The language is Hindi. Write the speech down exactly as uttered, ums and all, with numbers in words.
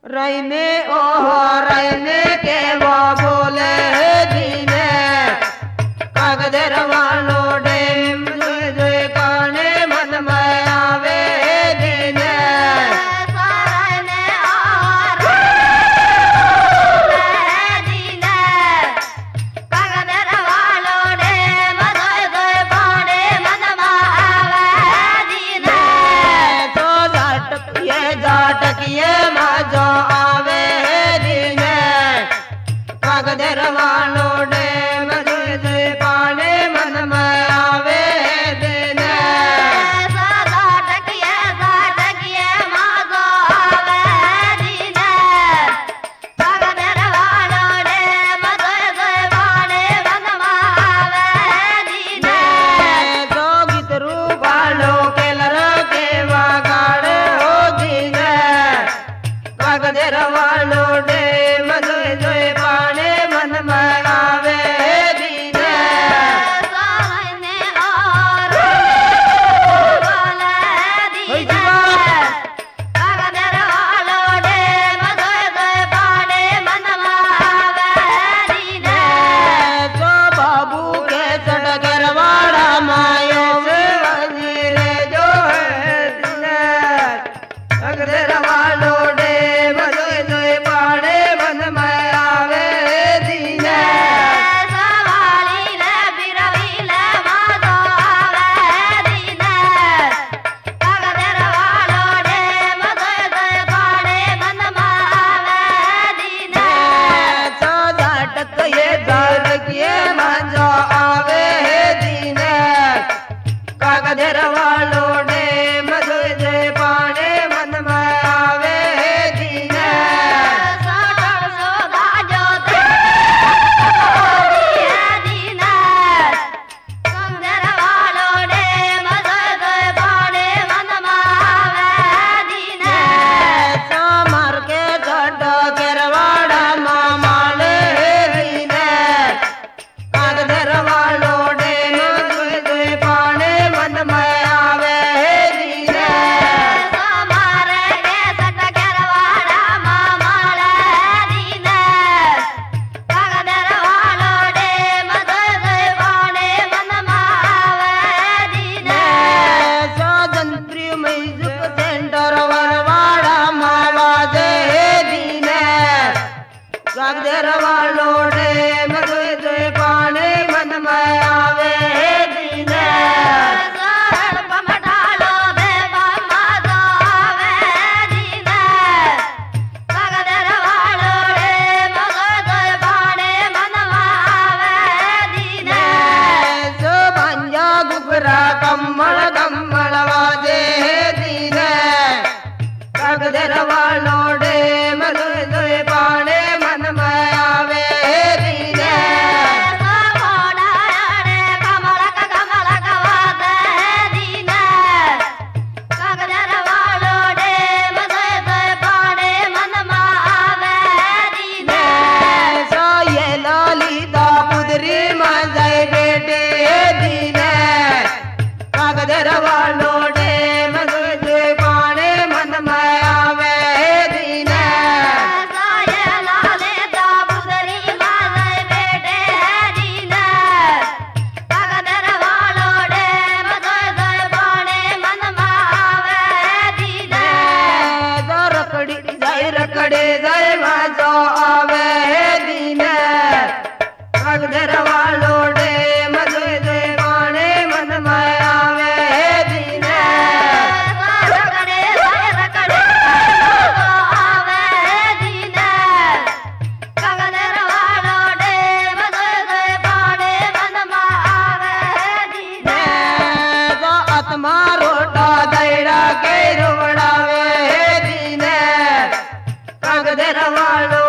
रहने ओ रहने के वो बोले दीने कागदेर वालो डेम जुए जुए काने मन में आवे दीने टकिए माजो आवे दीने कागदेर वालो डेम जुए जुए पाने मन में आवे दीने जो गितरू बालो के लरा के वागाड़े हो दीने कागदेर वालो डेम जुए जुए पाने मन में आवे दीने जो बाबू के सड़कर वाड़ा मायो से वजीरे जो है दीने कागदेर वालो डेम जुए जुए पाने मन में आवे दीने ये ये मजो आवे दीने कागदेर वालो डेम जुए जुए पाने मन में आवे दीने मार के गड्ढो केरवाड़ा मामाले दीने कागदेर वालो डेम जुए जुए पाने मन में आवे दीने जंत्री म्यूजिक सेंटर वरवाड़ा मावाजे दीने कागदेर वालो डेम जुए जुए पाने मन में आवे दीने जो भंजा गुगरा कम्मल कम्मल वाजे दीने कागदेर वालो डेम जुए जुए पाने मन में आवे दीने सो ये ललिता पुदरी मजाई बेटे दीने कागदेर वालो डेम जुए जुए पाने मन में आवे दीने जो रकड़ी जाय रकड़े जाय माजो आवे दीने कागदेर वालो डेम जुए जुए पाने मन में आवे दीने जो आत्मा रोटा दैड़ा के रुवड़ावे दीने कागदेर वालो